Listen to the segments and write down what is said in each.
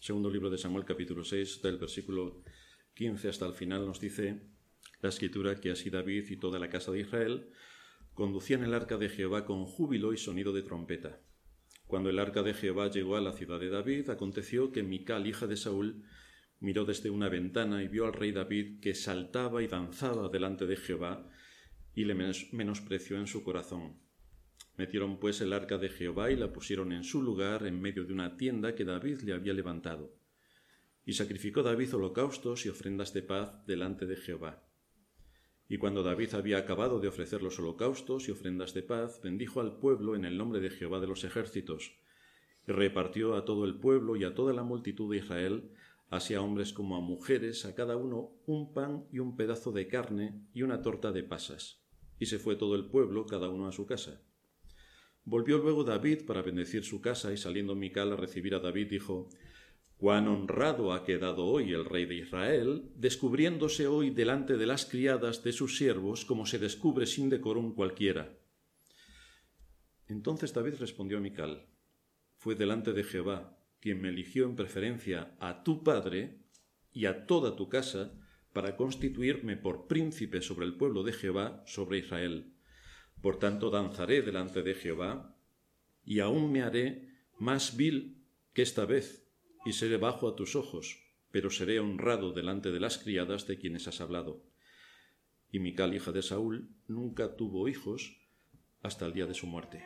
Segundo libro de Samuel, capítulo 6, del versículo 15 hasta el final, nos dice la Escritura que así David y toda la casa de Israel conducían el arca de Jehová con júbilo y sonido de trompeta. Cuando el arca de Jehová llegó a la ciudad de David, aconteció que Mical, hija de Saúl, miró desde una ventana y vio al rey David que saltaba y danzaba delante de Jehová, y le menospreció en su corazón. Metieron pues el arca de Jehová y la pusieron en su lugar en medio de una tienda que David le había levantado. Y sacrificó David holocaustos y ofrendas de paz delante de Jehová. Y cuando David había acabado de ofrecer los holocaustos y ofrendas de paz, bendijo al pueblo en el nombre de Jehová de los ejércitos, y repartió a todo el pueblo y a toda la multitud de Israel, así a hombres como a mujeres, a cada uno un pan y un pedazo de carne y una torta de pasas. Y se fue todo el pueblo, cada uno a su casa. Volvió luego David para bendecir su casa, y saliendo Mical a recibir a David, dijo: «Cuán honrado ha quedado hoy el rey de Israel, descubriéndose hoy delante de las criadas de sus siervos, como se descubre sin decorum cualquiera». Entonces David respondió a Mical: «Fue delante de Jehová, quien me eligió en preferencia a tu padre y a toda tu casa, para constituirme por príncipe sobre el pueblo de Jehová, sobre Israel. Por tanto danzaré delante de Jehová, y aún me haré más vil que esta vez, y seré bajo a tus ojos, pero seré honrado delante de las criadas de quienes has hablado». Y Mical, hija de Saúl, nunca tuvo hijos hasta el día de su muerte.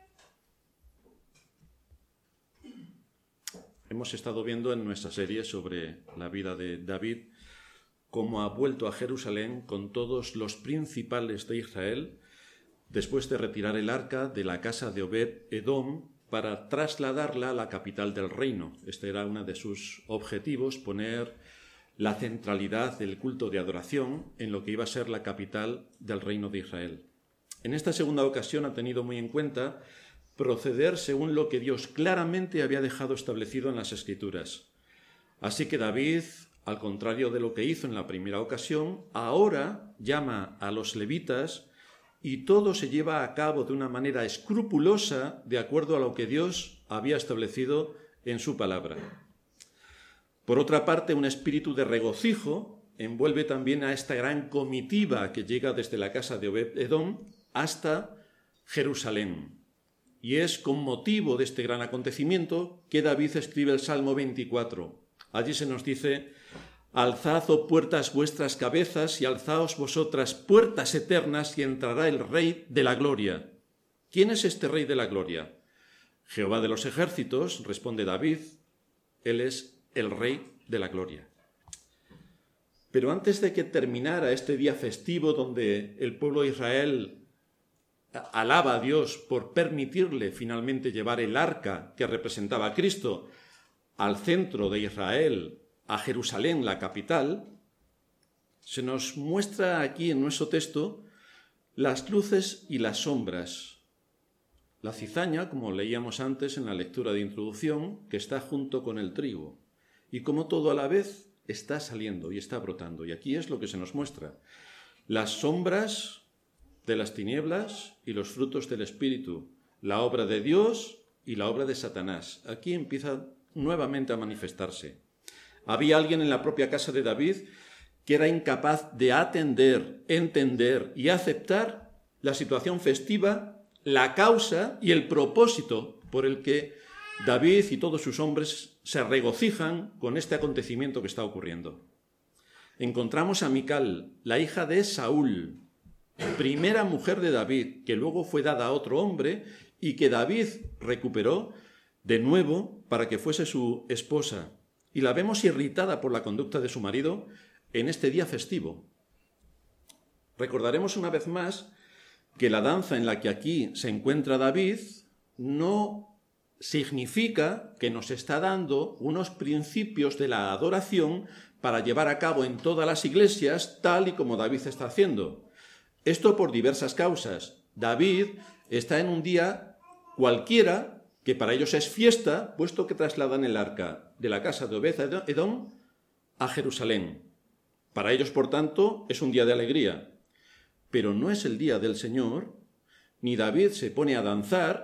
Hemos estado viendo en nuestra serie sobre la vida de David cómo ha vuelto a Jerusalén con todos los principales de Israel, después de retirar el arca de la casa de Obed-Edom para trasladarla a la capital del reino. Este era uno de sus objetivos, poner la centralidad del culto de adoración en lo que iba a ser la capital del reino de Israel. En esta segunda ocasión ha tenido muy en cuenta proceder según lo que Dios claramente había dejado establecido en las Escrituras. Así que David, al contrario de lo que hizo en la primera ocasión, ahora llama a los levitas y todo se lleva a cabo de una manera escrupulosa de acuerdo a lo que Dios había establecido en su palabra. Por otra parte, un espíritu de regocijo envuelve también a esta gran comitiva que llega desde la casa de Obed-Edom hasta Jerusalén. Y es con motivo de este gran acontecimiento que David escribe el Salmo 24. Allí se nos dice: «Alzad, oh puertas, vuestras cabezas, y alzaos vosotras, puertas eternas, y entrará el Rey de la Gloria». ¿Quién es este Rey de la Gloria? Jehová de los ejércitos, responde David. Él es el Rey de la Gloria. Pero antes de que terminara este día festivo donde el pueblo de Israel alaba a Dios por permitirle finalmente llevar el arca que representaba a Cristo al centro de Israel, a Jerusalén, la capital, se nos muestra aquí en nuestro texto las luces y las sombras. La cizaña, como leíamos antes en la lectura de introducción, que está junto con el trigo, y como todo a la vez está saliendo y está brotando. Y aquí es lo que se nos muestra: las sombras de las tinieblas y los frutos del Espíritu, la obra de Dios y la obra de Satanás. Aquí empieza nuevamente a manifestarse. Había alguien en la propia casa de David que era incapaz de atender, entender y aceptar la situación festiva, la causa y el propósito por el que David y todos sus hombres se regocijan con este acontecimiento que está ocurriendo. Encontramos a Mical, la hija de Saúl, primera mujer de David, que luego fue dada a otro hombre y que David recuperó de nuevo para que fuese su esposa. Y la vemos irritada por la conducta de su marido en este día festivo. Recordaremos una vez más que la danza en la que aquí se encuentra David no significa que nos está dando unos principios de la adoración para llevar a cabo en todas las iglesias tal y como David está haciendo. Esto por diversas causas. David está en un día cualquiera, que para ellos es fiesta, puesto que trasladan el arca de la casa de Obed-Edom a Jerusalén. Para ellos, por tanto, es un día de alegría. Pero no es el día del Señor, ni David se pone a danzar,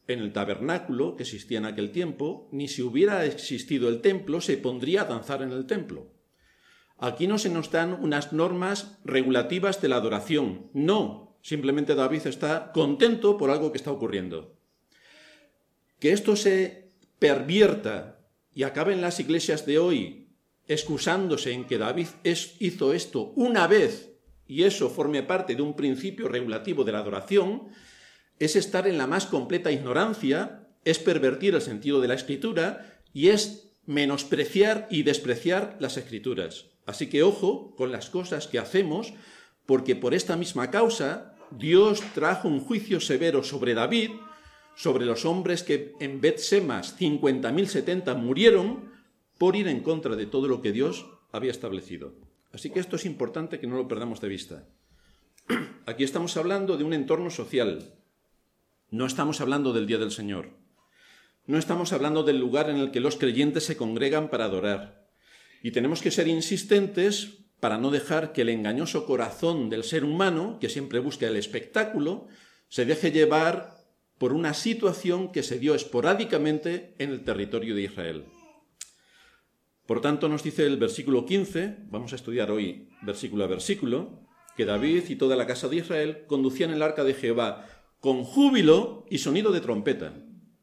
en el tabernáculo que existía en aquel tiempo, ni si hubiera existido el templo, se pondría a danzar en el templo. Aquí no se nos dan unas normas regulativas de la adoración. No, simplemente David está contento por algo que está ocurriendo. Que esto se pervierta y acabe en las iglesias de hoy excusándose en que David hizo esto una vez y eso forme parte de un principio regulativo de la adoración, es estar en la más completa ignorancia, es pervertir el sentido de la Escritura y es menospreciar y despreciar las Escrituras. Así que ojo con las cosas que hacemos, porque por esta misma causa Dios trajo un juicio severo sobre David, sobre los hombres que en Bet-Semas 50.070 murieron por ir en contra de todo lo que Dios había establecido. Así que esto es importante que no lo perdamos de vista. Aquí estamos hablando de un entorno social. No estamos hablando del Día del Señor. No estamos hablando del lugar en el que los creyentes se congregan para adorar. Y tenemos que ser insistentes para no dejar que el engañoso corazón del ser humano, que siempre busca el espectáculo, se deje llevar por una situación que se dio esporádicamente en el territorio de Israel. Por tanto, nos dice el versículo 15, vamos a estudiar hoy versículo a versículo, que David y toda la casa de Israel conducían el arca de Jehová con júbilo y sonido de trompeta.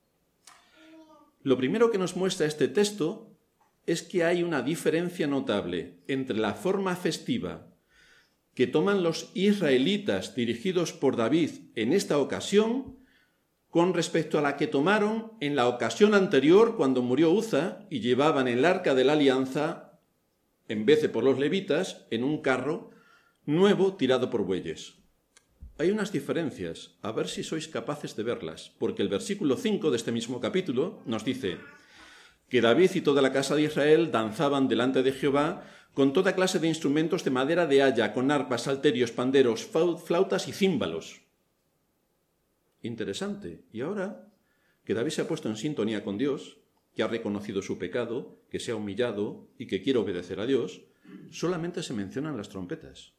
Lo primero que nos muestra este texto es que hay una diferencia notable entre la forma festiva que toman los israelitas dirigidos por David en esta ocasión con respecto a la que tomaron en la ocasión anterior cuando murió Uza y llevaban el arca de la alianza, en vez de por los levitas, en un carro nuevo tirado por bueyes. Hay unas diferencias, a ver si sois capaces de verlas, porque el versículo 5 de este mismo capítulo nos dice que David y toda la casa de Israel danzaban delante de Jehová con toda clase de instrumentos de madera de haya, con arpas, salterios, panderos, flautas y címbalos. Interesante. Y ahora que David se ha puesto en sintonía con Dios, que ha reconocido su pecado, que se ha humillado y que quiere obedecer a Dios, solamente se mencionan las trompetas.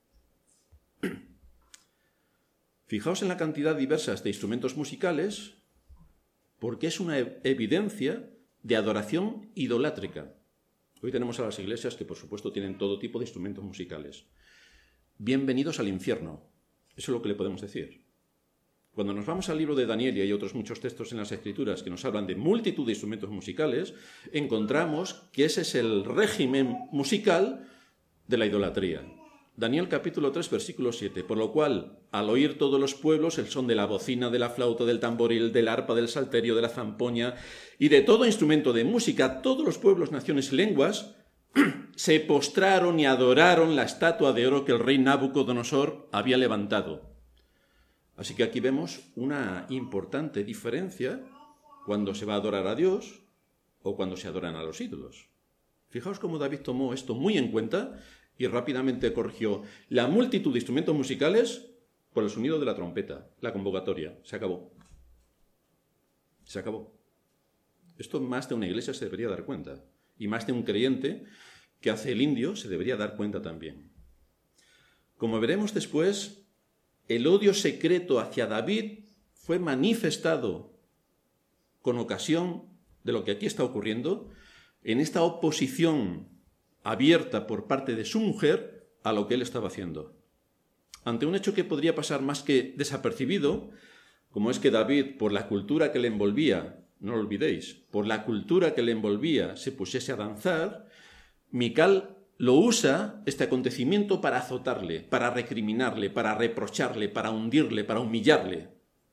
Fijaos en la cantidad diversa de instrumentos musicales, porque es una evidencia de adoración idolátrica. Hoy tenemos a las iglesias que, por supuesto, tienen todo tipo de instrumentos musicales. Bienvenidos al infierno. Eso es lo que le podemos decir. Cuando nos vamos al libro de Daniel, y hay otros muchos textos en las Escrituras que nos hablan de multitud de instrumentos musicales, encontramos que ese es el régimen musical de la idolatría. Daniel capítulo 3, versículo 7, por lo cual, al oír todos los pueblos el son de la bocina, de la flauta, del tamboril, del arpa, del salterio, de la zampoña y de todo instrumento de música, todos los pueblos, naciones y lenguas se postraron y adoraron la estatua de oro que el rey Nabucodonosor había levantado. Así que aquí vemos una importante diferencia cuando se va a adorar a Dios o cuando se adoran a los ídolos. Fijaos cómo David tomó esto muy en cuenta y rápidamente corrigió la multitud de instrumentos musicales por el sonido de la trompeta, la convocatoria. Se acabó. Se acabó. Esto más de una iglesia se debería dar cuenta. Y más de un creyente que hace el indio se debería dar cuenta también. Como veremos después, el odio secreto hacia David fue manifestado con ocasión de lo que aquí está ocurriendo, en esta oposición abierta por parte de su mujer a lo que él estaba haciendo. Ante un hecho que podría pasar más que desapercibido, como es que David, por la cultura que le envolvía, no lo olvidéis, por la cultura que le envolvía, se pusiese a danzar, Mical lo usa este acontecimiento para azotarle, para recriminarle, para reprocharle, para hundirle, para humillarle.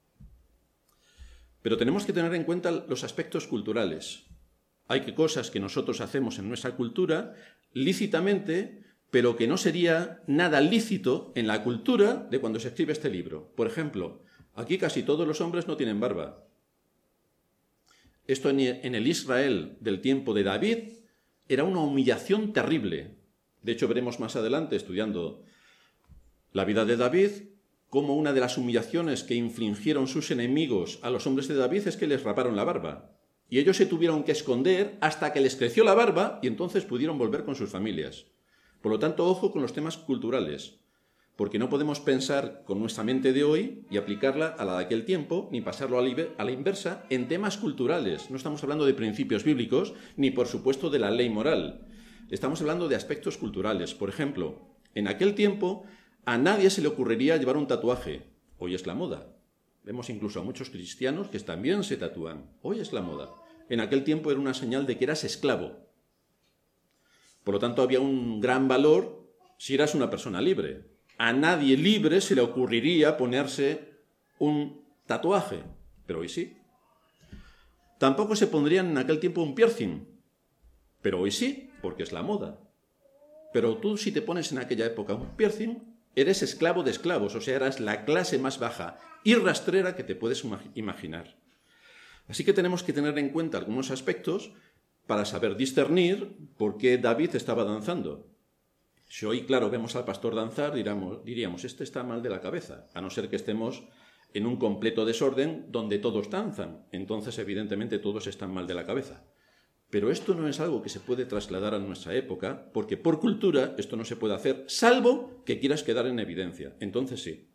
Pero tenemos que tener en cuenta los aspectos culturales. Hay cosas que nosotros hacemos en nuestra cultura lícitamente, pero que no sería nada lícito en la cultura de cuando se escribe este libro. Por ejemplo, aquí casi todos los hombres no tienen barba. Esto en el Israel del tiempo de David era una humillación terrible. De hecho, veremos más adelante, estudiando la vida de David, cómo una de las humillaciones que infligieron sus enemigos a los hombres de David es que les raparon la barba. Y ellos se tuvieron que esconder hasta que les creció la barba y entonces pudieron volver con sus familias. Por lo tanto, ojo con los temas culturales. porque no podemos pensar con nuestra mente de hoy y aplicarla a la de aquel tiempo, ni pasarlo a la inversa en temas culturales. No estamos hablando de principios bíblicos, ni por supuesto de la ley moral. Estamos hablando de aspectos culturales. Por ejemplo, en aquel tiempo a nadie se le ocurriría llevar un tatuaje. Hoy es la moda. Vemos incluso a muchos cristianos que también se tatúan. Hoy es la moda. En aquel tiempo era una señal de que eras esclavo. Por lo tanto, había un gran valor si eras una persona libre. A nadie libre se le ocurriría ponerse un tatuaje, pero hoy sí. Tampoco se pondrían en aquel tiempo un piercing, pero hoy sí, porque es la moda. Pero tú, si te pones en aquella época un piercing, eres esclavo de esclavos, o sea, eras la clase más baja y rastrera que te puedes imaginar. Así que tenemos que tener en cuenta algunos aspectos para saber discernir por qué David estaba danzando. Si hoy, claro, vemos al pastor danzar, diríamos, este está mal de la cabeza, a no ser que estemos en un completo desorden donde todos danzan. Entonces, evidentemente, todos están mal de la cabeza. Pero esto no es algo que se puede trasladar a nuestra época, porque por cultura esto no se puede hacer, salvo que quieras quedar en evidencia. Entonces sí.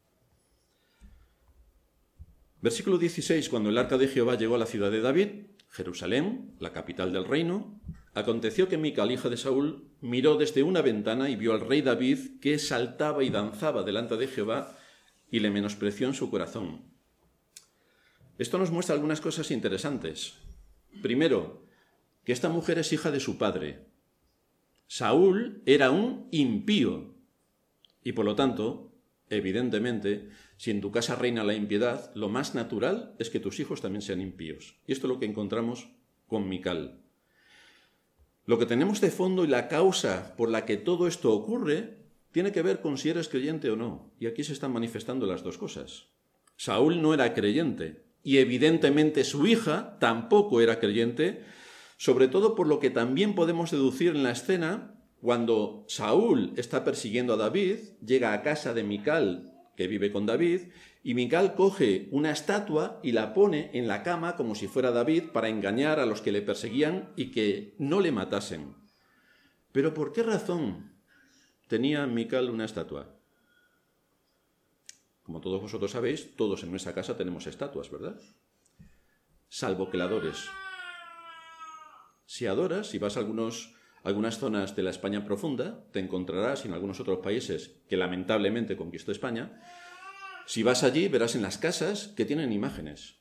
Versículo 16. Cuando el arca de Jehová llegó a la ciudad de David, Jerusalén, la capital del reino, aconteció que Mical, hija de Saúl, miró desde una ventana y vio al rey David que saltaba y danzaba delante de Jehová y le menospreció en su corazón. Esto nos muestra algunas cosas interesantes. Primero, que esta mujer es hija de su padre. Saúl era un impío y por lo tanto, evidentemente, si en tu casa reina la impiedad, lo más natural es que tus hijos también sean impíos. Y esto es lo que encontramos con Mical. Lo que tenemos de fondo y la causa por la que todo esto ocurre tiene que ver con si eres creyente o no. Y aquí se están manifestando las dos cosas. Saúl no era creyente y evidentemente su hija tampoco era creyente, sobre todo por lo que también podemos deducir en la escena cuando Saúl está persiguiendo a David, llega a casa de Mical, que vive con David, y Mical coge una estatua y la pone en la cama como si fuera David para engañar a los que le perseguían y que no le matasen. ¿Pero por qué razón tenía Mical una estatua? Como todos vosotros sabéis, todos en nuestra casa tenemos estatuas, ¿verdad? Salvo que la adores. Si adoras, si vas a algunas zonas de la España profunda, te encontrarás, y en algunos otros países que lamentablemente conquistó España, si vas allí verás en las casas que tienen imágenes,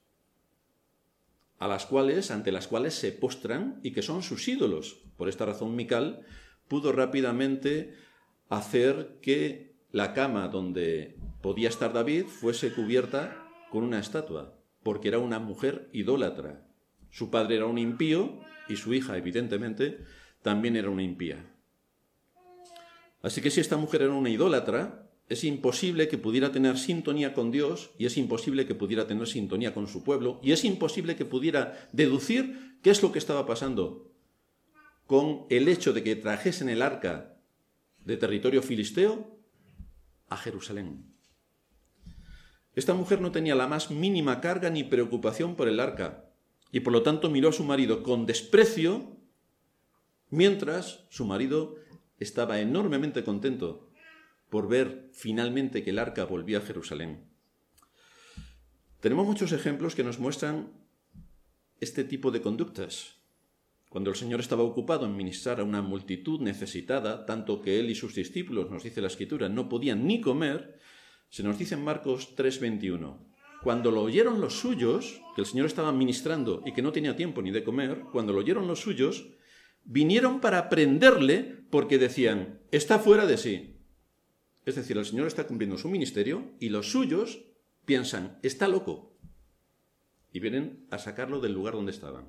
ante las cuales se postran y que son sus ídolos. Por esta razón Mical pudo rápidamente hacer que la cama donde podía estar David fuese cubierta con una estatua, porque era una mujer idólatra. Su padre era un impío y su hija, evidentemente, también era una impía. Así que si esta mujer era una idólatra, es imposible que pudiera tener sintonía con Dios y es imposible que pudiera tener sintonía con su pueblo y es imposible que pudiera deducir qué es lo que estaba pasando con el hecho de que trajesen el arca de territorio filisteo a Jerusalén. Esta mujer no tenía la más mínima carga ni preocupación por el arca y por lo tanto miró a su marido con desprecio, mientras su marido estaba enormemente contento por ver finalmente que el arca volvía a Jerusalén. Tenemos muchos ejemplos que nos muestran este tipo de conductas. Cuando el Señor estaba ocupado en ministrar a una multitud necesitada, tanto que Él y sus discípulos, nos dice la Escritura, no podían ni comer, se nos dice en Marcos 3:21. Cuando lo oyeron los suyos, que el Señor estaba ministrando y que no tenía tiempo ni de comer, cuando lo oyeron los suyos, vinieron para prenderle porque decían, está fuera de sí. Es decir, el Señor está cumpliendo su ministerio y los suyos piensan, está loco. Y vienen a sacarlo del lugar donde estaban.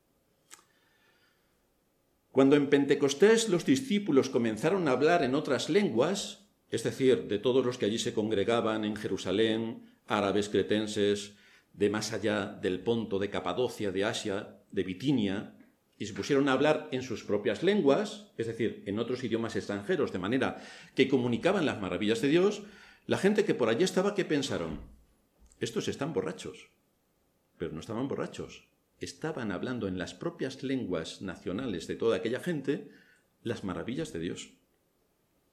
Cuando en Pentecostés los discípulos comenzaron a hablar en otras lenguas, es decir, de todos los que allí se congregaban en Jerusalén, árabes, cretenses, de más allá del Ponto, de Capadocia, de Asia, de Bitinia, y se pusieron a hablar en sus propias lenguas, es decir, en otros idiomas extranjeros, de manera que comunicaban las maravillas de Dios, la gente que por allí estaba, ¿qué pensaron? Estos están borrachos. Pero no estaban borrachos. Estaban hablando en las propias lenguas nacionales de toda aquella gente las maravillas de Dios.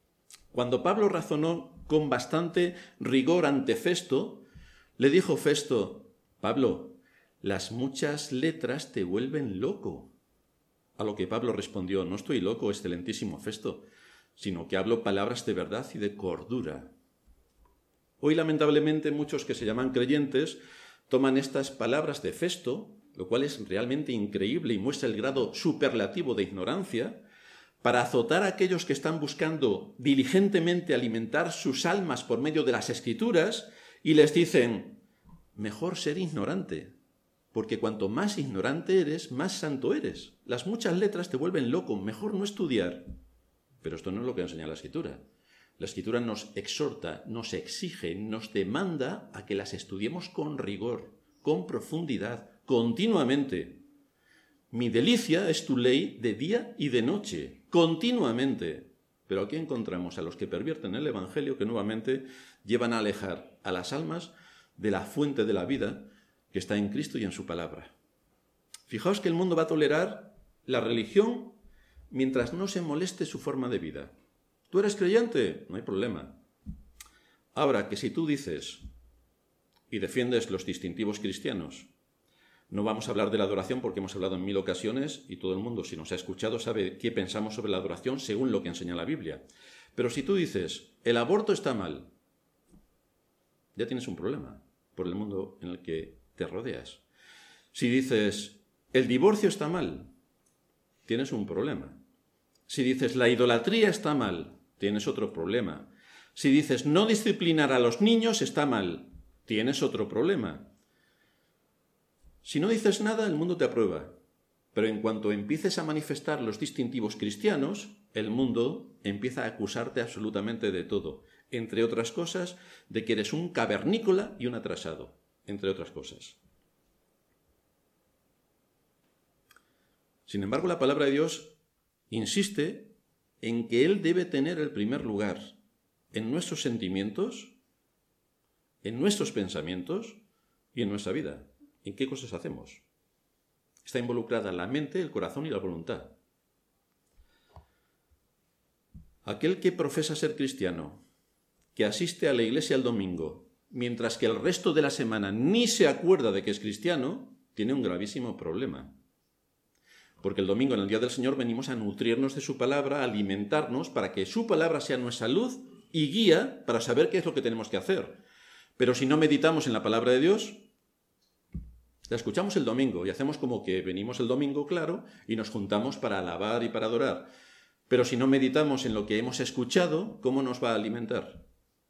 Cuando Pablo razonó con bastante rigor ante Festo, le dijo Festo: Pablo, las muchas letras te vuelven loco. A lo que Pablo respondió: no estoy loco, excelentísimo Festo, sino que hablo palabras de verdad y de cordura. Hoy, lamentablemente, muchos que se llaman creyentes toman estas palabras de Festo, lo cual es realmente increíble y muestra el grado superlativo de ignorancia, para azotar a aquellos que están buscando diligentemente alimentar sus almas por medio de las Escrituras, y les dicen: mejor ser ignorante, porque cuanto más ignorante eres, más santo eres. Las muchas letras te vuelven loco, mejor no estudiar. Pero esto no es lo que enseña la Escritura. La Escritura nos exhorta, nos exige, nos demanda a que las estudiemos con rigor, con profundidad, continuamente. Mi delicia es tu ley de día y de noche, continuamente. Pero aquí encontramos a los que pervierten el Evangelio, que nuevamente llevan a alejar a las almas de la fuente de la vida que está en Cristo y en su palabra. Fijaos que el mundo va a tolerar la religión mientras no se moleste su forma de vida. ¿Tú eres creyente? No hay problema. Ahora, que si tú dices y defiendes los distintivos cristianos, no vamos a hablar de la adoración porque hemos hablado en 1000 ocasiones y todo el mundo, si nos ha escuchado, sabe qué pensamos sobre la adoración según lo que enseña la Biblia. Pero si tú dices, el aborto está mal, ya tienes un problema por el mundo en el que te rodeas. Si dices, el divorcio está mal, tienes un problema. Si dices, la idolatría está mal, tienes otro problema. Si dices, no disciplinar a los niños está mal, tienes otro problema. Si no dices nada, el mundo te aprueba. Pero en cuanto empieces a manifestar los distintivos cristianos, el mundo empieza a acusarte absolutamente de todo. Entre otras cosas, de que eres un cavernícola y un atrasado. Entre otras cosas. Sin embargo, la palabra de Dios insiste en que Él debe tener el primer lugar en nuestros sentimientos, en nuestros pensamientos y en nuestra vida. ¿En qué cosas hacemos? Está involucrada la mente, el corazón y la voluntad. Aquel que profesa ser cristiano, que asiste a la iglesia el domingo, mientras que el resto de la semana ni se acuerda de que es cristiano, tiene un gravísimo problema. Porque el domingo, en el Día del Señor, venimos a nutrirnos de su palabra, a alimentarnos para que su palabra sea nuestra luz y guía para saber qué es lo que tenemos que hacer. Pero si no meditamos en la palabra de Dios, la escuchamos el domingo y hacemos como que venimos el domingo, claro, y nos juntamos para alabar y para adorar. Pero si no meditamos en lo que hemos escuchado, ¿cómo nos va a alimentar?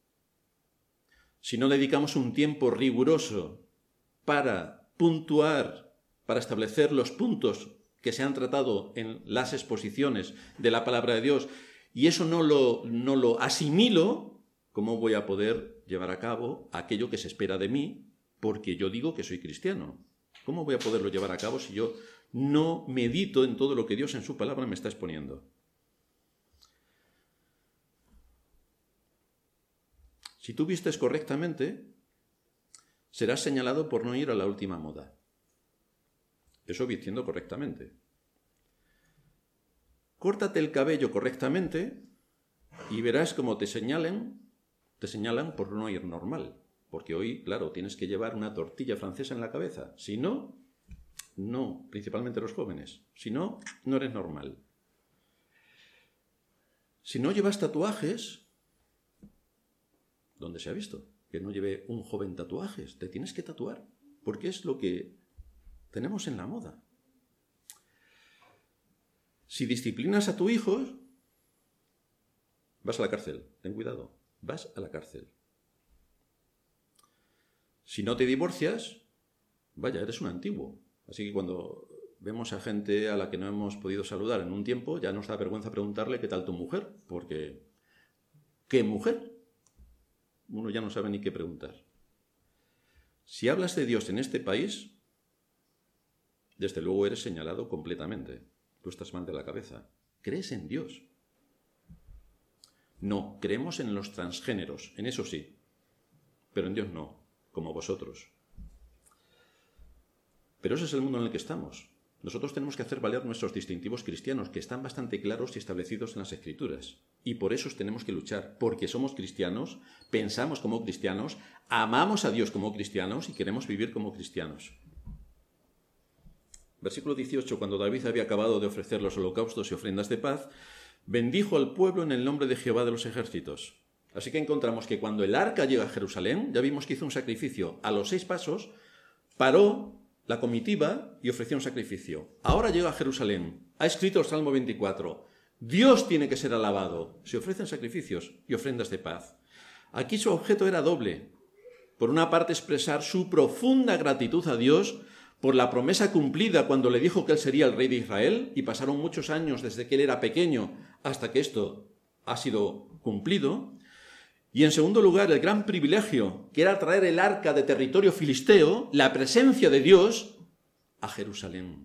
Si no dedicamos un tiempo riguroso para puntuar, para establecer los puntos que se han tratado en las exposiciones de la palabra de Dios, y eso no lo asimilo, ¿cómo voy a poder llevar a cabo aquello que se espera de mí porque yo digo que soy cristiano? ¿Cómo voy a poderlo llevar a cabo si yo no medito en todo lo que Dios en su palabra me está exponiendo? Si tú vistes correctamente, serás señalado por no ir a la última moda. Eso vistiendo correctamente. Córtate el cabello correctamente y verás cómo te señalan por no ir normal. Porque hoy, claro, tienes que llevar una tortilla francesa en la cabeza. Si no, no, principalmente los jóvenes. Si no, no eres normal. Si no llevas tatuajes, ¿dónde se ha visto que no lleve un joven tatuajes? Te tienes que tatuar, porque es lo que tenemos en la moda. Si disciplinas a tu hijo, vas a la cárcel. Ten cuidado, vas a la cárcel. Si no te divorcias, vaya, eres un antiguo. Así que cuando vemos a gente a la que no hemos podido saludar en un tiempo, ya nos da vergüenza preguntarle qué tal tu mujer, porque ¿qué mujer? Uno ya no sabe ni qué preguntar. Si hablas de Dios en este país, desde luego eres señalado completamente. Tú estás mal de la cabeza. ¿Crees en Dios? No, creemos en los transgéneros, en eso sí, pero en Dios no, como vosotros. Pero ese es el mundo en el que estamos. Nosotros tenemos que hacer valer nuestros distintivos cristianos, que están bastante claros y establecidos en las Escrituras. Y por eso tenemos que luchar, porque somos cristianos, pensamos como cristianos, amamos a Dios como cristianos y queremos vivir como cristianos. Versículo 18, cuando David había acabado de ofrecer los holocaustos y ofrendas de paz, bendijo al pueblo en el nombre de Jehová de los ejércitos. Así que encontramos que cuando el arca llega a Jerusalén, ya vimos que hizo un sacrificio. A los 6 pasos, paró la comitiva y ofreció un sacrificio. Ahora llega a Jerusalén. Ha escrito el Salmo 24. Dios tiene que ser alabado. Se ofrecen sacrificios y ofrendas de paz. Aquí su objeto era doble. Por una parte, expresar su profunda gratitud a Dios por la promesa cumplida cuando le dijo que él sería el rey de Israel, y pasaron muchos años desde que él era pequeño hasta que esto ha sido cumplido. Y en segundo lugar, el gran privilegio, que era traer el arca de territorio filisteo, la presencia de Dios, a Jerusalén.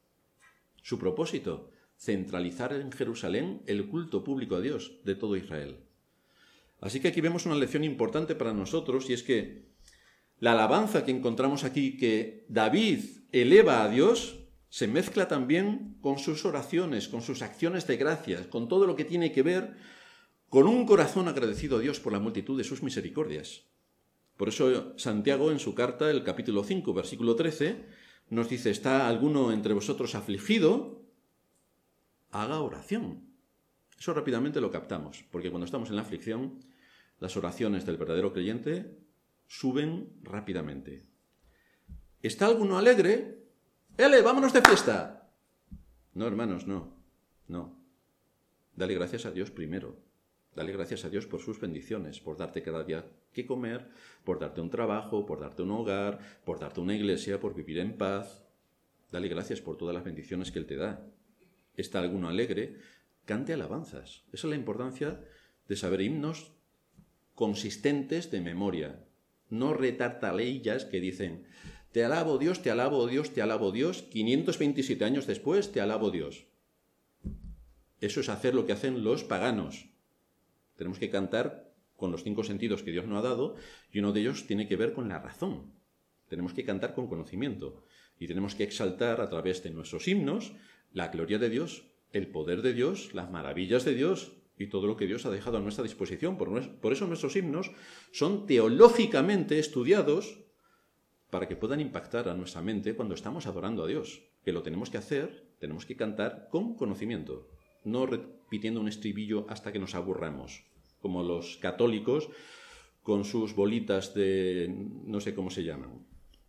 Su propósito, centralizar en Jerusalén el culto público a Dios de todo Israel. Así que aquí vemos una lección importante para nosotros, y es que la alabanza que encontramos aquí, que David eleva a Dios, se mezcla también con sus oraciones, con sus acciones de gracias, con todo lo que tiene que ver con un corazón agradecido a Dios por la multitud de sus misericordias. Por eso Santiago, en su carta, el capítulo 5, versículo 13, nos dice: ¿está alguno entre vosotros afligido? Haga oración. Eso rápidamente lo captamos, porque cuando estamos en la aflicción, las oraciones del verdadero creyente suben rápidamente. ¿Está alguno alegre? ¡Ele, vámonos de fiesta! No, hermanos, no. Dale gracias a Dios primero. Dale gracias a Dios por sus bendiciones, por darte cada día que comer, por darte un trabajo, por darte un hogar, por darte una iglesia, por vivir en paz. Dale gracias por todas las bendiciones que Él te da. ¿Está alguno alegre? Cante alabanzas. Esa es la importancia de saber himnos consistentes de memoria, no retartaleillas que dicen: te alabo Dios, te alabo Dios, te alabo Dios, 527 años después, te alabo Dios. Eso es hacer lo que hacen los paganos. Tenemos que cantar con los 5 sentidos que Dios nos ha dado, y uno de ellos tiene que ver con la razón. Tenemos que cantar con conocimiento y tenemos que exaltar a través de nuestros himnos la gloria de Dios, el poder de Dios, las maravillas de Dios y todo lo que Dios ha dejado a nuestra disposición. Por eso nuestros himnos son teológicamente estudiados para que puedan impactar a nuestra mente cuando estamos adorando a Dios. Que lo tenemos que hacer, tenemos que cantar con conocimiento, no repitiendo un estribillo hasta que nos aburramos, como los católicos con sus bolitas de no sé cómo se llaman.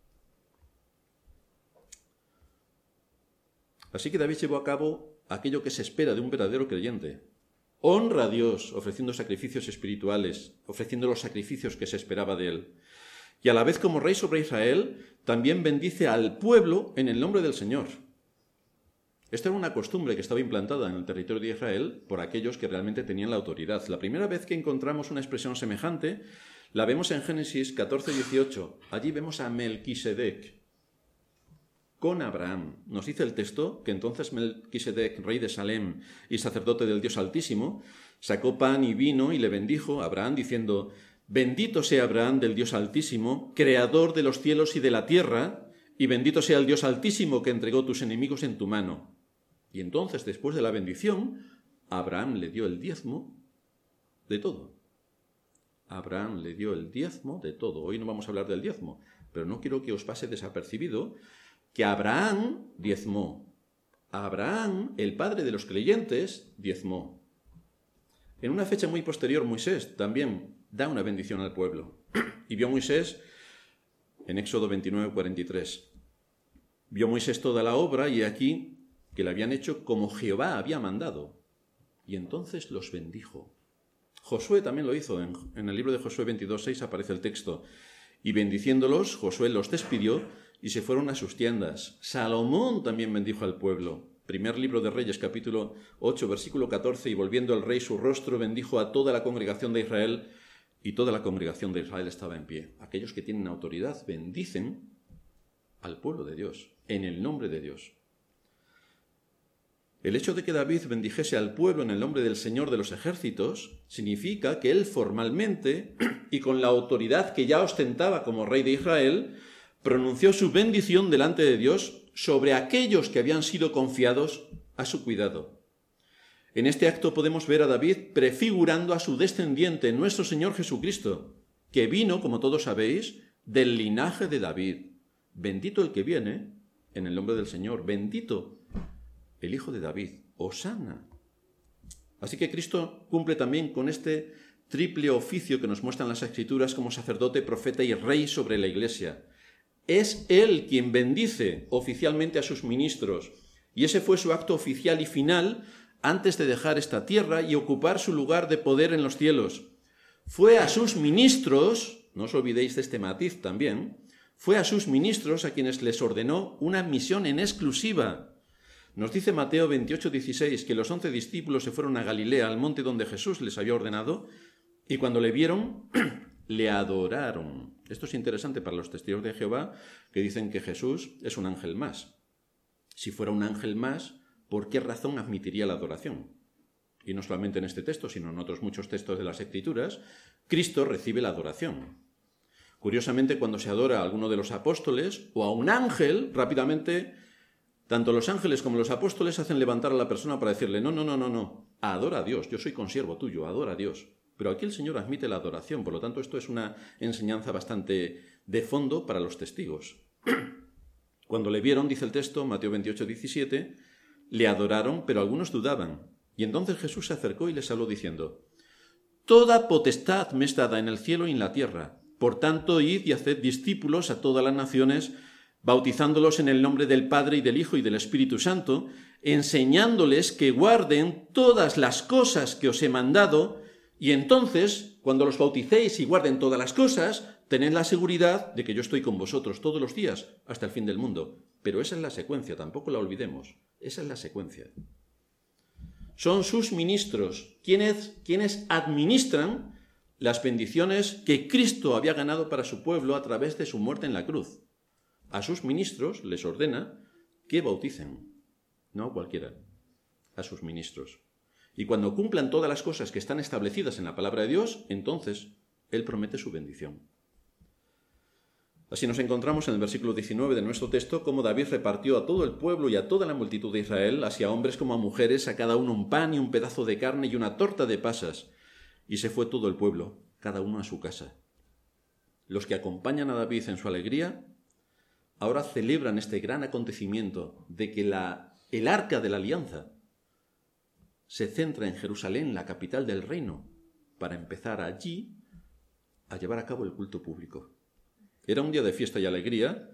Así que David llevó a cabo aquello que se espera de un verdadero creyente. Honra a Dios ofreciendo sacrificios espirituales, ofreciendo los sacrificios que se esperaba de él. Y a la vez, como rey sobre Israel, también bendice al pueblo en el nombre del Señor. Esta era una costumbre que estaba implantada en el territorio de Israel por aquellos que realmente tenían la autoridad. La primera vez que encontramos una expresión semejante la vemos en Génesis 14:18. Allí vemos a Melquisedec con Abraham. Nos dice el texto que entonces Melquisedec, rey de Salem y sacerdote del Dios Altísimo, sacó pan y vino y le bendijo a Abraham diciendo: bendito sea Abraham del Dios Altísimo, creador de los cielos y de la tierra, y bendito sea el Dios Altísimo que entregó tus enemigos en tu mano. Y entonces, después de la bendición, Abraham le dio el diezmo de todo. Abraham le dio el diezmo de todo. Hoy no vamos a hablar del diezmo, pero no quiero que os pase desapercibido que Abraham diezmó. Abraham, el padre de los creyentes, diezmó. En una fecha muy posterior, Moisés también da una bendición al pueblo. Y vio Moisés, en Éxodo 29:43, vio Moisés toda la obra y aquí que la habían hecho como Jehová había mandado. Y entonces los bendijo. Josué también lo hizo. En el libro de Josué 22:6 aparece el texto: y bendiciéndolos, Josué los despidió y se fueron a sus tiendas. Salomón también bendijo al pueblo. Primer libro de Reyes, capítulo 8, versículo 14, y volviendo el rey su rostro, bendijo a toda la congregación de Israel, y toda la congregación de Israel estaba en pie. Aquellos que tienen autoridad bendicen al pueblo de Dios, en el nombre de Dios. El hecho de que David bendijese al pueblo en el nombre del Señor de los ejércitos significa que él formalmente, y con la autoridad que ya ostentaba como rey de Israel, pronunció su bendición delante de Dios sobre aquellos que habían sido confiados a su cuidado. En este acto podemos ver a David prefigurando a su descendiente, nuestro Señor Jesucristo, que vino, como todos sabéis, del linaje de David. Bendito el que viene en el nombre del Señor, bendito el Hijo de David, hosana. Así que Cristo cumple también con este triple oficio que nos muestran las Escrituras como sacerdote, profeta y rey sobre la Iglesia. Es Él quien bendice oficialmente a sus ministros, y ese fue su acto oficial y final antes de dejar esta tierra y ocupar su lugar de poder en los cielos. Fue a sus ministros, no os olvidéis de este matiz también, fue a sus ministros a quienes les ordenó una misión en exclusiva. Nos dice Mateo 28:16 que los 11 discípulos se fueron a Galilea, al monte donde Jesús les había ordenado, y cuando le vieron, le adoraron. Esto es interesante para los testigos de Jehová, que dicen que Jesús es un ángel más. Si fuera un ángel más, ¿por qué razón admitiría la adoración? Y no solamente en este texto, sino en otros muchos textos de las Escrituras, Cristo recibe la adoración. Curiosamente, cuando se adora a alguno de los apóstoles o a un ángel, rápidamente, tanto los ángeles como los apóstoles hacen levantar a la persona para decirle, no, adora a Dios, yo soy consiervo tuyo, adora a Dios. Pero aquí el Señor admite la adoración, por lo tanto esto es una enseñanza bastante de fondo para los testigos. Cuando le vieron, dice el texto, Mateo 28:17, le adoraron, pero algunos dudaban. Y entonces Jesús se acercó y les habló diciendo, toda potestad me es dada en el cielo y en la tierra. Por tanto, id y haced discípulos a todas las naciones, bautizándolos en el nombre del Padre y del Hijo y del Espíritu Santo, enseñándoles que guarden todas las cosas que os he mandado, y entonces, cuando los bauticéis y guarden todas las cosas, tened la seguridad de que yo estoy con vosotros todos los días hasta el fin del mundo. Pero esa es la secuencia, tampoco la olvidemos. Esa es la secuencia. Son sus ministros quienes administran las bendiciones que Cristo había ganado para su pueblo a través de su muerte en la cruz. A sus ministros les ordena que bauticen, no a cualquiera, a sus ministros. Y cuando cumplan todas las cosas que están establecidas en la palabra de Dios, entonces Él promete su bendición. Así nos encontramos en el versículo 19 de nuestro texto cómo David repartió a todo el pueblo y a toda la multitud de Israel, así a hombres como a mujeres, a cada uno un pan y un pedazo de carne y una torta de pasas. Y se fue todo el pueblo, cada uno a su casa. Los que acompañan a David en su alegría, ahora celebran este gran acontecimiento de que el arca de la alianza se centra en Jerusalén, la capital del reino, para empezar allí a llevar a cabo el culto público. Era un día de fiesta y alegría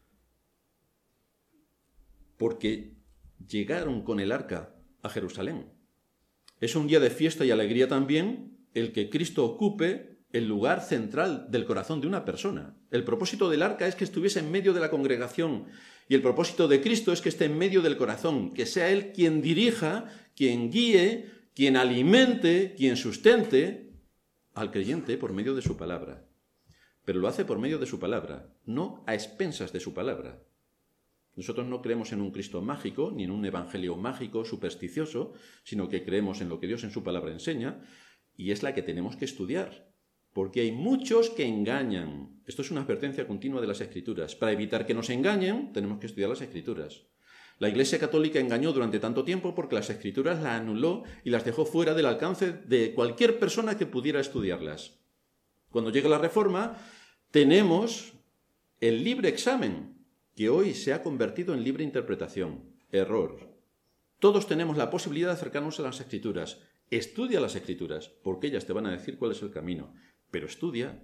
porque llegaron con el arca a Jerusalén. Es un día de fiesta y alegría también el que Cristo ocupe el lugar central del corazón de una persona. El propósito del arca es que estuviese en medio de la congregación y el propósito de Cristo es que esté en medio del corazón, que sea Él quien dirija, quien guíe, quien alimente, quien sustente al creyente por medio de su palabra. Pero lo hace por medio de su palabra, no a expensas de su palabra. Nosotros no creemos en un Cristo mágico, ni en un evangelio mágico, supersticioso, sino que creemos en lo que Dios en su palabra enseña, y es la que tenemos que estudiar, porque hay muchos que engañan. Esto es una advertencia continua de las Escrituras. Para evitar que nos engañen, tenemos que estudiar las Escrituras. La Iglesia Católica engañó durante tanto tiempo porque las Escrituras las anuló y las dejó fuera del alcance de cualquier persona que pudiera estudiarlas. Cuando llega la Reforma, tenemos el libre examen, que hoy se ha convertido en libre interpretación. Error. Todos tenemos la posibilidad de acercarnos a las Escrituras. Estudia las Escrituras, porque ellas te van a decir cuál es el camino. Pero estudia.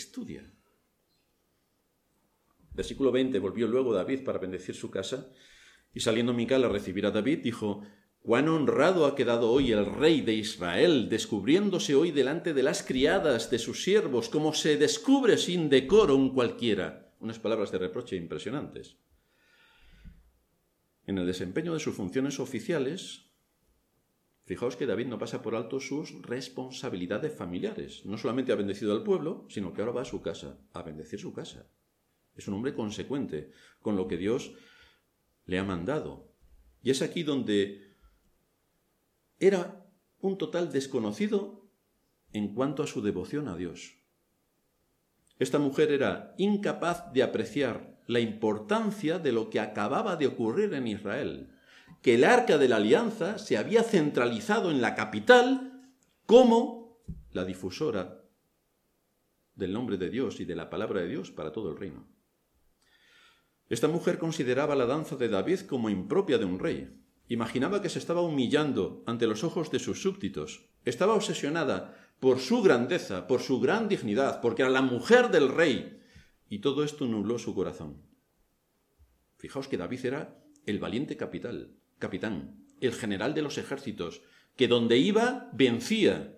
Versículo 20. Volvió luego David para bendecir su casa, y saliendo Mical a recibir a David, dijo, «Cuán honrado ha quedado hoy el rey de Israel, descubriéndose hoy delante de las criadas de sus siervos, como se descubre sin decoro un cualquiera». Unas palabras de reproche impresionantes. En el desempeño de sus funciones oficiales, fijaos que David no pasa por alto sus responsabilidades familiares. No solamente ha bendecido al pueblo, sino que ahora va a su casa, a bendecir su casa. Es un hombre consecuente con lo que Dios le ha mandado. Y es aquí donde era un total desconocido en cuanto a su devoción a Dios. Esta mujer era incapaz de apreciar la importancia de lo que acababa de ocurrir en Israel, que el Arca de la Alianza se había centralizado en la capital como la difusora del nombre de Dios y de la palabra de Dios para todo el reino. Esta mujer consideraba la danza de David como impropia de un rey. Imaginaba que se estaba humillando ante los ojos de sus súbditos. Estaba obsesionada por su grandeza, por su gran dignidad, porque era la mujer del rey. Y todo esto nubló su corazón. Fijaos que David era el valiente capitán, el general de los ejércitos, que donde iba vencía.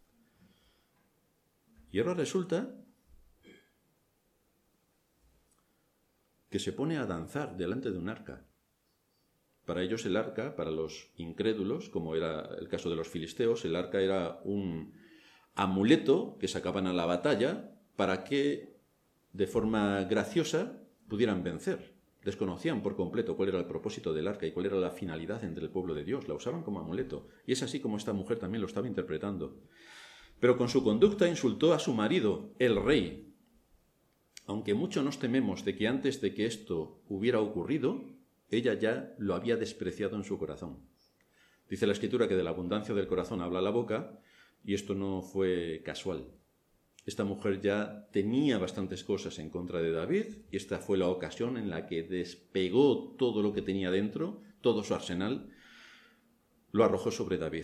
Y ahora resulta que se pone a danzar delante de un arca. Para ellos el arca, para los incrédulos, como era el caso de los filisteos, el arca era un amuleto que sacaban a la batalla para que, de forma graciosa, pudieran vencer. Desconocían por completo cuál era el propósito del arca y cuál era la finalidad entre el pueblo de Dios. La usaban como amuleto. Y es así como esta mujer también lo estaba interpretando. Pero con su conducta insultó a su marido, el rey. Aunque mucho nos tememos de que antes de que esto hubiera ocurrido, ella ya lo había despreciado en su corazón. Dice la Escritura que de la abundancia del corazón habla la boca, y esto no fue casual. Esta mujer ya tenía bastantes cosas en contra de David, y esta fue la ocasión en la que despegó todo lo que tenía dentro, todo su arsenal, lo arrojó sobre David.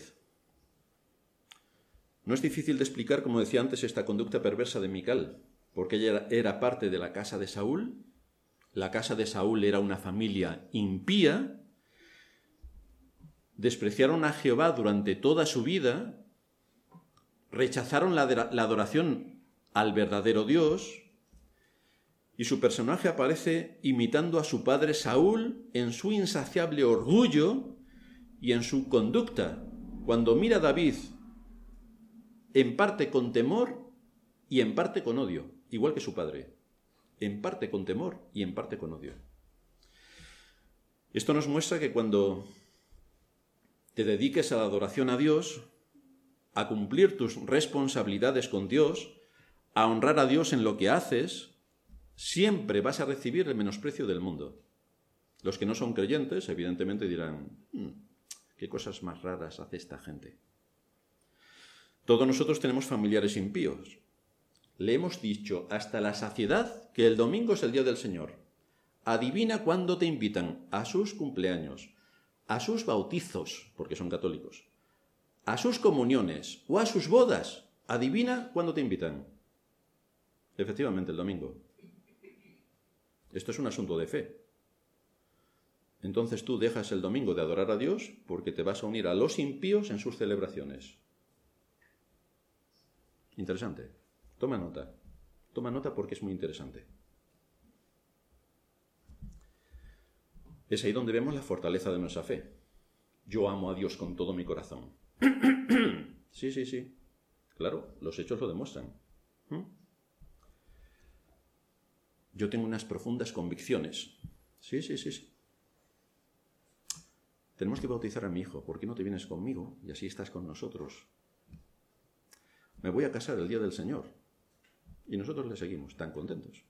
No es difícil de explicar, como decía antes, esta conducta perversa de Mical, porque ella era parte de la casa de Saúl. La casa de Saúl era una familia impía. Despreciaron a Jehová durante toda su vida. Rechazaron la adoración al verdadero Dios. Y su personaje aparece imitando a su padre Saúl en su insaciable orgullo y en su conducta. Cuando mira a David, en parte con temor y en parte con odio, igual que su padre. En parte con temor y en parte con odio. Esto nos muestra que cuando te dediques a la adoración a Dios, a cumplir tus responsabilidades con Dios, a honrar a Dios en lo que haces, siempre vas a recibir el menosprecio del mundo. Los que no son creyentes, evidentemente dirán, ¿qué cosas más raras hace esta gente? Todos nosotros tenemos familiares impíos. Le hemos dicho hasta la saciedad que el domingo es el día del Señor. Adivina cuándo te invitan a sus cumpleaños, a sus bautizos, porque son católicos, a sus comuniones o a sus bodas. Adivina cuándo te invitan. Efectivamente, el domingo. Esto es un asunto de fe. Entonces tú dejas el domingo de adorar a Dios porque te vas a unir a los impíos en sus celebraciones. Interesante. Toma nota porque es muy interesante. Es ahí donde vemos la fortaleza de nuestra fe. Yo amo a Dios con todo mi corazón. Sí. Claro, los hechos lo demuestran. Yo tengo unas profundas convicciones. Sí. Tenemos que bautizar a mi hijo. ¿Por qué no te vienes conmigo y así estás con nosotros? Me voy a casar el día del Señor. Y nosotros le seguimos, tan contentos.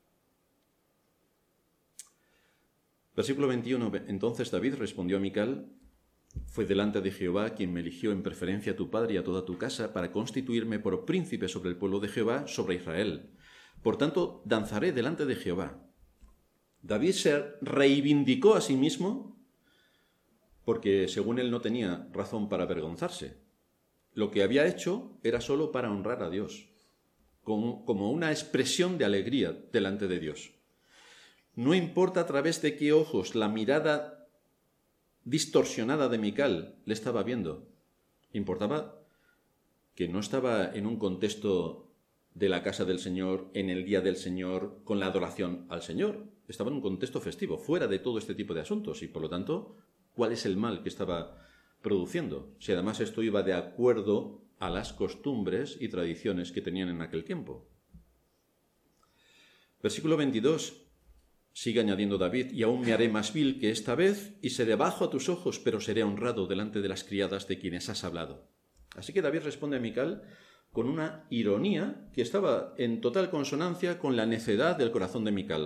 Versículo 21. Entonces David respondió a Mical: fue delante de Jehová quien me eligió en preferencia a tu padre y a toda tu casa para constituirme por príncipe sobre el pueblo de Jehová, sobre Israel. Por tanto, danzaré delante de Jehová. David se reivindicó a sí mismo porque, según él, no tenía razón para avergonzarse. Lo que había hecho era solo para honrar a Dios, como una expresión de alegría delante de Dios. No importa a través de qué ojos la mirada distorsionada de Mical le estaba viendo. Importaba que no estaba en un contexto de la casa del Señor, en el día del Señor, con la adoración al Señor. Estaba en un contexto festivo, fuera de todo este tipo de asuntos. Y, por lo tanto, ¿cuál es el mal que estaba produciendo? Si además esto iba de acuerdo a las costumbres y tradiciones que tenían en aquel tiempo. Versículo 22. Sigue añadiendo David: y aún me haré más vil que esta vez, y seré bajo a tus ojos, pero seré honrado delante de las criadas de quienes has hablado. Así que David responde a Mical con una ironía que estaba en total consonancia con la necedad del corazón de Mical.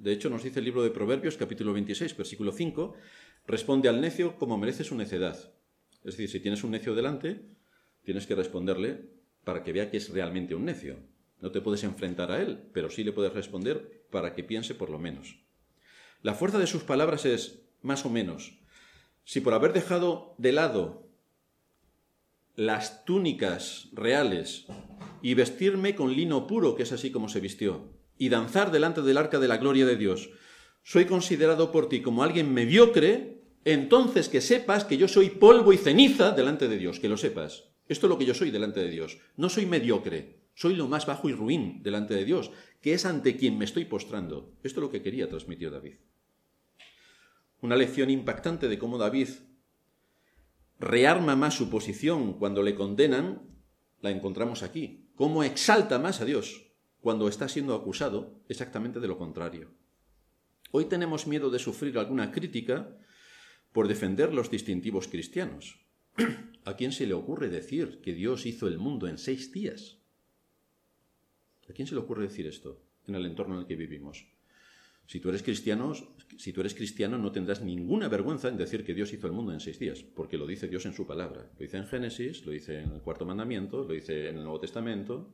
De hecho, nos dice el libro de Proverbios, capítulo 26, versículo 5, responde al necio como merece su necedad. Es decir, si tienes un necio delante, tienes que responderle para que vea que es realmente un necio. No te puedes enfrentar a él, pero sí le puedes responder para que piense por lo menos. La fuerza de sus palabras es más o menos. Si por haber dejado de lado las túnicas reales y vestirme con lino puro, que es así como se vistió, y danzar delante del arca de la gloria de Dios, soy considerado por ti como alguien mediocre, entonces que sepas que yo soy polvo y ceniza delante de Dios, que lo sepas. Esto es lo que yo soy delante de Dios. No soy mediocre, soy lo más bajo y ruin delante de Dios, que es ante quien me estoy postrando. Esto es lo que quería transmitir David. Una lección impactante de cómo David rearma más su posición cuando le condenan, la encontramos aquí. Cómo exalta más a Dios cuando está siendo acusado exactamente de lo contrario. Hoy tenemos miedo de sufrir alguna crítica por defender los distintivos cristianos. ¿A quién se le ocurre decir que Dios hizo el mundo en 6 días? ¿A quién se le ocurre decir esto en el entorno en el que vivimos? Si tú eres cristiano, no tendrás ninguna vergüenza en decir que Dios hizo el mundo en 6 días, porque lo dice Dios en su palabra. Lo dice en Génesis, lo dice en el 4º mandamiento, lo dice en el Nuevo Testamento.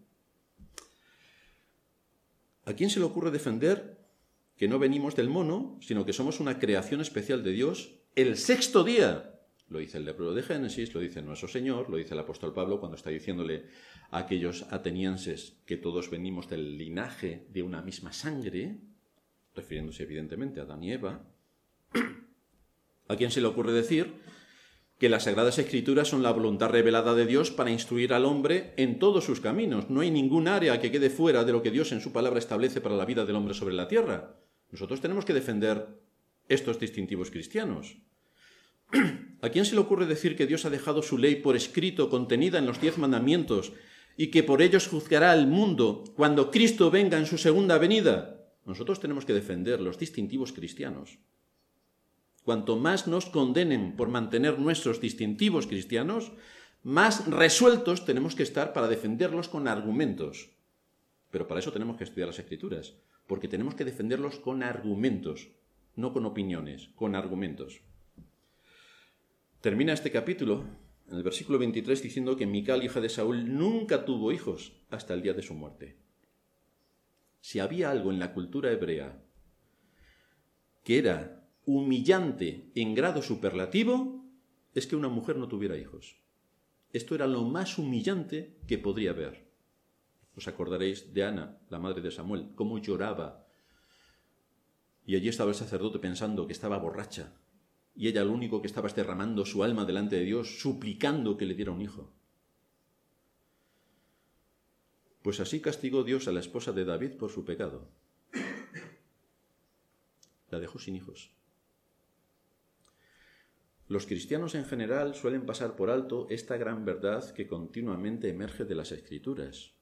¿A quién se le ocurre defender que no venimos del mono, sino que somos una creación especial de Dios el 6º día? Lo dice el libro de Génesis, lo dice nuestro Señor, lo dice el apóstol Pablo cuando está diciéndole a aquellos atenienses que todos venimos del linaje de una misma sangre, refiriéndose evidentemente a Adán y Eva. ¿A quién se le ocurre decir que las Sagradas Escrituras son la voluntad revelada de Dios para instruir al hombre en todos sus caminos? No hay ningún área que quede fuera de lo que Dios en su palabra establece para la vida del hombre sobre la tierra. Nosotros tenemos que defender estos distintivos cristianos. ¿A quién se le ocurre decir que Dios ha dejado su ley por escrito contenida en los 10 mandamientos y que por ellos juzgará al mundo cuando Cristo venga en su segunda venida? Nosotros tenemos que defender los distintivos cristianos. Cuanto más nos condenen por mantener nuestros distintivos cristianos, más resueltos tenemos que estar para defenderlos con argumentos. Pero para eso tenemos que estudiar las Escrituras, porque tenemos que defenderlos con argumentos, no con opiniones, con argumentos. Termina este capítulo, en el versículo 23, diciendo que Mical, hija de Saúl, nunca tuvo hijos hasta el día de su muerte. Si había algo en la cultura hebrea que era humillante en grado superlativo, es que una mujer no tuviera hijos. Esto era lo más humillante que podría haber. Os acordaréis de Ana, la madre de Samuel, cómo lloraba. Y allí estaba el sacerdote pensando que estaba borracha. Y ella lo único que estaba es derramando su alma delante de Dios, suplicando que le diera un hijo. Pues así castigó Dios a la esposa de David por su pecado. La dejó sin hijos. Los cristianos en general suelen pasar por alto esta gran verdad que continuamente emerge de las Escrituras.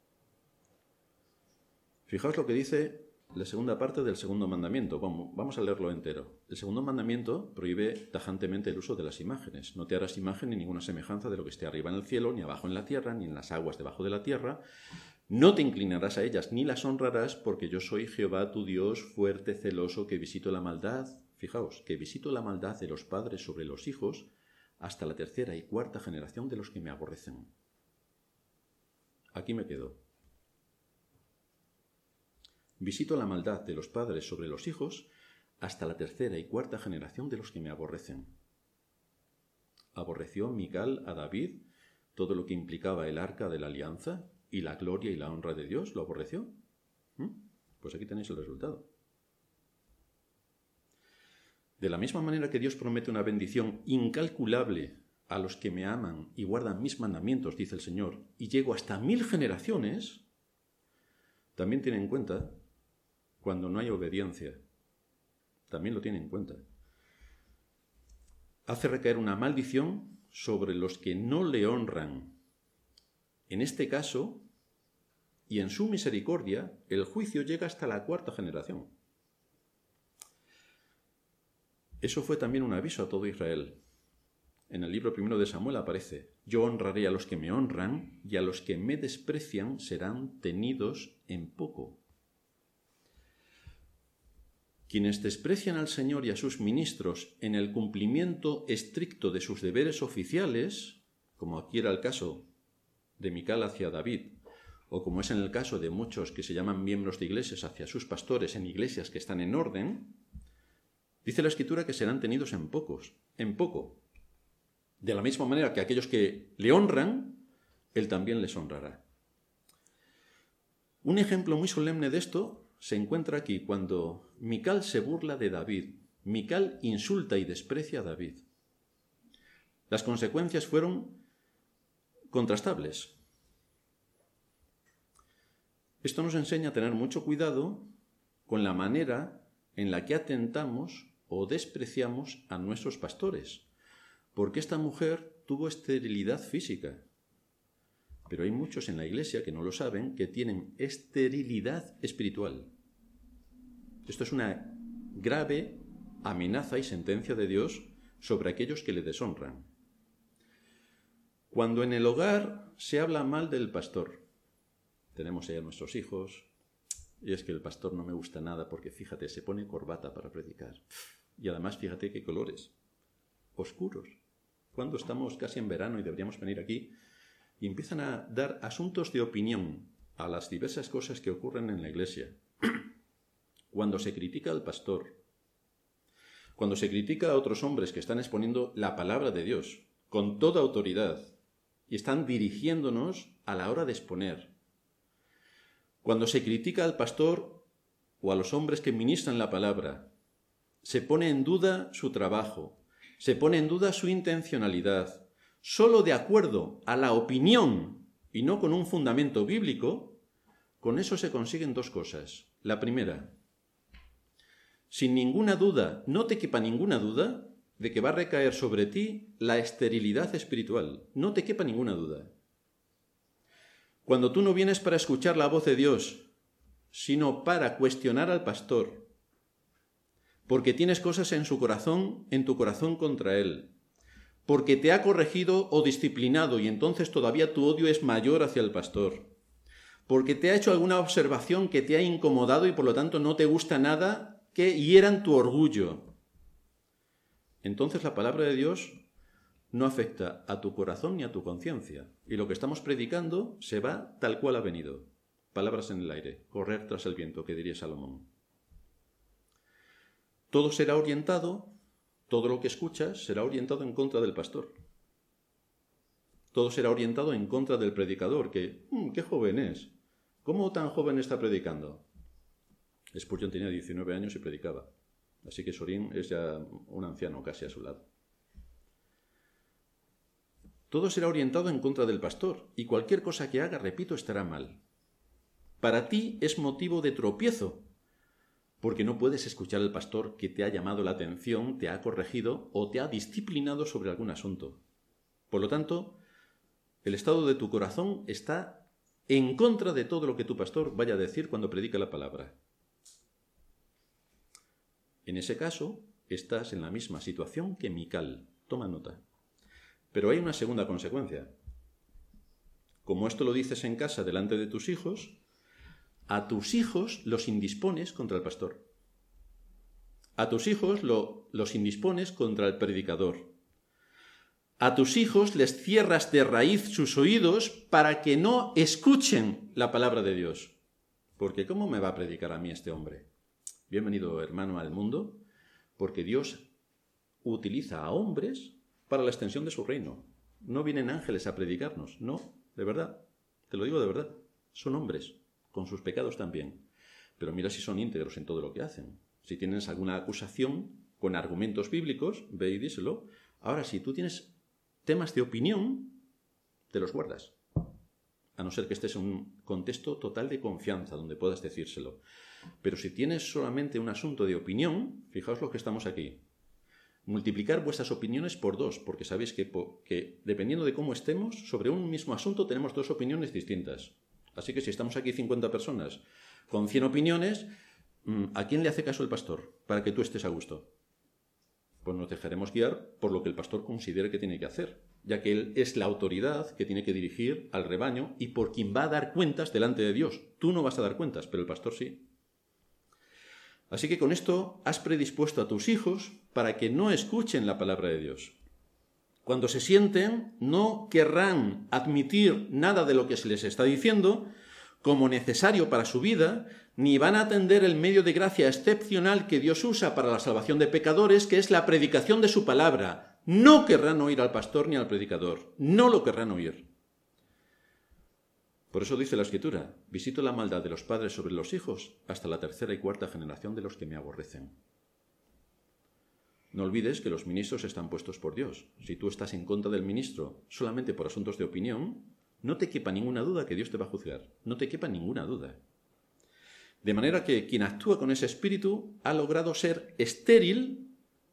Fijaos lo que dice la segunda parte del 2.º mandamiento. Vamos a leerlo entero. El 2.º mandamiento prohíbe tajantemente el uso de las imágenes. No te harás imagen ni ninguna semejanza de lo que esté arriba en el cielo, ni abajo en la tierra, ni en las aguas debajo de la tierra. No te inclinarás a ellas, ni las honrarás, porque yo soy Jehová tu Dios, fuerte, celoso, que visito la maldad. Fijaos, que visito la maldad de los padres sobre los hijos hasta la 3ª y 4ª generación de los que me aborrecen. Aquí me quedo. Visito la maldad de los padres sobre los hijos hasta la 3ª y 4ª generación de los que me aborrecen. ¿Aborreció Mical a David todo lo que implicaba el arca de la alianza y la gloria y la honra de Dios? ¿Lo aborreció? Pues aquí tenéis el resultado. De la misma manera que Dios promete una bendición incalculable a los que me aman y guardan mis mandamientos, dice el Señor, y llego hasta 1000 generaciones, también tiene en cuenta cuando no hay obediencia. También lo tiene en cuenta. Hace recaer una maldición sobre los que no le honran. En este caso, y en su misericordia, el juicio llega hasta la 4ª generación. Eso fue también un aviso a todo Israel. En el libro 1 de Samuel aparece: yo honraré a los que me honran, y a los que me desprecian serán tenidos en poco. Quienes desprecian al Señor y a sus ministros en el cumplimiento estricto de sus deberes oficiales, como aquí era el caso de Mical hacia David, o como es en el caso de muchos que se llaman miembros de iglesias hacia sus pastores en iglesias que están en orden, dice la Escritura que serán tenidos en poco. De la misma manera que aquellos que le honran, él también les honrará. Un ejemplo muy solemne de esto se encuentra aquí cuando Mical se burla de David. Mical insulta y desprecia a David. Las consecuencias fueron contrastables. Esto nos enseña a tener mucho cuidado con la manera en la que atentamos o despreciamos a nuestros pastores, porque esta mujer tuvo esterilidad física. Pero hay muchos en la iglesia que no lo saben, que tienen esterilidad espiritual. Esto es una grave amenaza y sentencia de Dios sobre aquellos que le deshonran. Cuando en el hogar se habla mal del pastor, tenemos ahí a nuestros hijos, y es que el pastor no me gusta nada porque, fíjate, se pone corbata para predicar. Y además, fíjate qué colores, oscuros. Cuando estamos casi en verano y deberíamos venir aquí, y empiezan a dar asuntos de opinión a las diversas cosas que ocurren en la iglesia. Cuando se critica al pastor, cuando se critica a otros hombres que están exponiendo la palabra de Dios con toda autoridad y están dirigiéndonos a la hora de exponer, cuando se critica al pastor o a los hombres que ministran la palabra, se pone en duda su trabajo, se pone en duda su intencionalidad, solo de acuerdo a la opinión y no con un fundamento bíblico, con eso se consiguen dos cosas. La primera, sin ninguna duda, no te quepa ninguna duda de que va a recaer sobre ti la esterilidad espiritual. No te quepa ninguna duda. Cuando tú no vienes para escuchar la voz de Dios, sino para cuestionar al pastor, porque tienes cosas en tu corazón contra él, porque te ha corregido o disciplinado y entonces todavía tu odio es mayor hacia el pastor, porque te ha hecho alguna observación que te ha incomodado y por lo tanto no te gusta nada que hieran tu orgullo. Entonces la palabra de Dios no afecta a tu corazón ni a tu conciencia. Y lo que estamos predicando se va tal cual ha venido. Palabras en el aire, correr tras el viento, que diría Salomón. Todo será orientado, todo lo que escuchas será orientado en contra del pastor. Todo será orientado en contra del predicador, que, qué joven es. ¿Cómo tan joven está predicando? Spurgeon tenía 19 años y predicaba. Así que Sorín es ya un anciano casi a su lado. Todo será orientado en contra del pastor, y cualquier cosa que haga, repito, estará mal. Para ti es motivo de tropiezo, porque no puedes escuchar al pastor que te ha llamado la atención, te ha corregido o te ha disciplinado sobre algún asunto. Por lo tanto, el estado de tu corazón está en contra de todo lo que tu pastor vaya a decir cuando predica la palabra. En ese caso, estás en la misma situación que Mical. Toma nota. Pero hay una segunda consecuencia. Como esto lo dices en casa delante de tus hijos, a tus hijos los indispones contra el pastor. A tus hijos los indispones contra el predicador. A tus hijos les cierras de raíz sus oídos para que no escuchen la palabra de Dios. Porque ¿cómo me va a predicar a mí este hombre? Bienvenido, hermano, al mundo, porque Dios utiliza a hombres para la extensión de su reino. No vienen ángeles a predicarnos, no, de verdad, te lo digo de verdad, son hombres, con sus pecados también. Pero mira si son íntegros en todo lo que hacen. Si tienes alguna acusación con argumentos bíblicos, ve y díselo. Ahora, si tú tienes temas de opinión, te los guardas. A no ser que estés en un contexto total de confianza, donde puedas decírselo. Pero si tienes solamente un asunto de opinión, fijaos lo que estamos aquí. Multiplicar vuestras opiniones por 2, porque sabéis que dependiendo de cómo estemos, sobre un mismo asunto tenemos 2 opiniones distintas. Así que si estamos aquí 50 personas con 100 opiniones, ¿a quién le hace caso el pastor para que tú estés a gusto? Pues nos dejaremos guiar por lo que el pastor considere que tiene que hacer, ya que él es la autoridad que tiene que dirigir al rebaño y por quien va a dar cuentas delante de Dios. Tú no vas a dar cuentas, pero el pastor sí. Así que con esto has predispuesto a tus hijos para que no escuchen la palabra de Dios. Cuando se sienten, no querrán admitir nada de lo que se les está diciendo como necesario para su vida, ni van a atender el medio de gracia excepcional que Dios usa para la salvación de pecadores, que es la predicación de su palabra. No querrán oír al pastor ni al predicador, no lo querrán oír. Por eso dice la Escritura, visito la maldad de los padres sobre los hijos hasta la tercera y cuarta generación de los que me aborrecen. No olvides que los ministros están puestos por Dios. Si tú estás en contra del ministro solamente por asuntos de opinión, no te quepa ninguna duda que Dios te va a juzgar. No te quepa ninguna duda. De manera que quien actúa con ese espíritu ha logrado ser estéril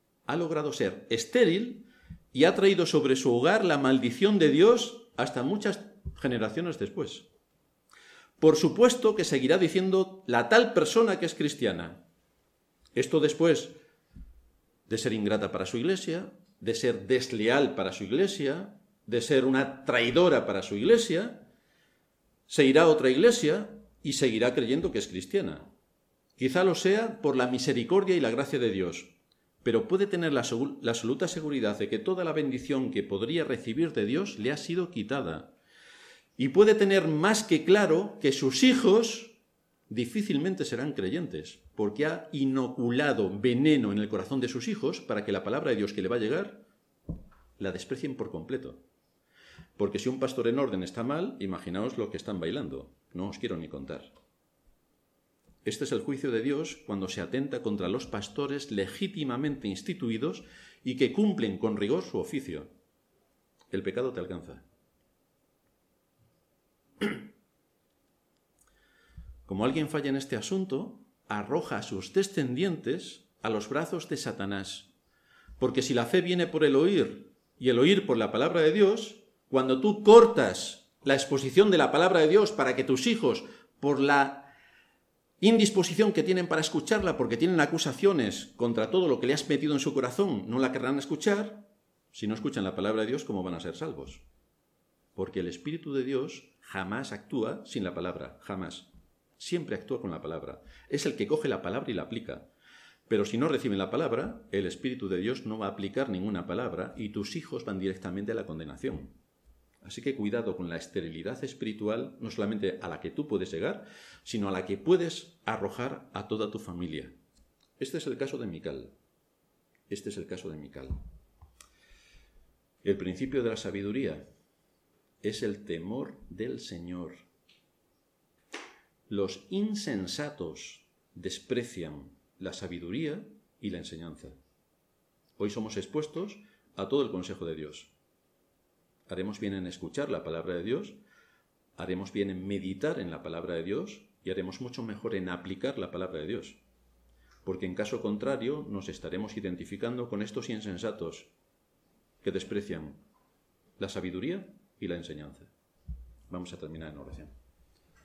y ha traído sobre su hogar la maldición de Dios hasta muchas generaciones después. Por supuesto que seguirá diciendo la tal persona que es cristiana. Esto después de ser ingrata para su iglesia, de ser desleal para su iglesia, de ser una traidora para su iglesia, se irá a otra iglesia y seguirá creyendo que es cristiana. Quizá lo sea por la misericordia y la gracia de Dios, pero puede tener la absoluta seguridad de que toda la bendición que podría recibir de Dios le ha sido quitada. Y puede tener más que claro que sus hijos difícilmente serán creyentes, porque ha inoculado veneno en el corazón de sus hijos para que la palabra de Dios que le va a llegar la desprecien por completo. Porque si un pastor en orden está mal, imaginaos lo que están bailando. No os quiero ni contar. Este es el juicio de Dios cuando se atenta contra los pastores legítimamente instituidos y que cumplen con rigor su oficio. El pecado te alcanza. Como alguien falla en este asunto, arroja a sus descendientes a los brazos de Satanás. Porque si la fe viene por el oír y el oír por la palabra de Dios, cuando tú cortas la exposición de la palabra de Dios para que tus hijos, por la indisposición que tienen para escucharla, porque tienen acusaciones contra todo lo que le has metido en su corazón, no la querrán escuchar, si no escuchan la palabra de Dios, ¿cómo van a ser salvos? Porque el Espíritu de Dios jamás actúa sin la palabra, jamás. Siempre actúa con la palabra. Es el que coge la palabra y la aplica. Pero si no reciben la palabra, el Espíritu de Dios no va a aplicar ninguna palabra y tus hijos van directamente a la condenación. Así que cuidado con la esterilidad espiritual, no solamente a la que tú puedes llegar, sino a la que puedes arrojar a toda tu familia. Este es el caso de Mical. El principio de la sabiduría es el temor del Señor. Los insensatos desprecian la sabiduría y la enseñanza. Hoy somos expuestos a todo el consejo de Dios. Haremos bien en escuchar la palabra de Dios, haremos bien en meditar en la palabra de Dios y haremos mucho mejor en aplicar la palabra de Dios. Porque en caso contrario nos estaremos identificando con estos insensatos que desprecian la sabiduría y la enseñanza. Vamos a terminar en oración.